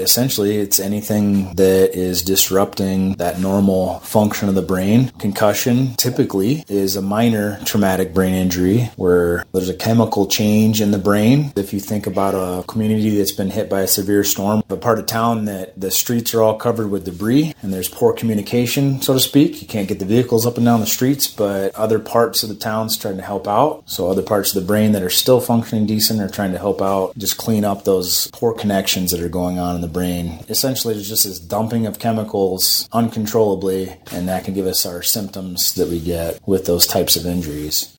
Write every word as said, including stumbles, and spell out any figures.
essentially, it's anything that is disrupting that normal function of the brain. Concussion typically is a minor traumatic brain injury where there's a chemical change in the brain. If you think about a community that's been hit by a severe storm, a part of town that the streets are all covered with debris and there's poor communication, so to speak. You can't get the vehicles up and down the streets, but other parts of the town's trying to help out. So other parts of the brain that are still functioning decent are trying to help out, just clean up those poor connections that are going on in the brain. Essentially, there's just this dumping of chemicals uncontrollably, and that can give us our symptoms that we get with those types of injuries.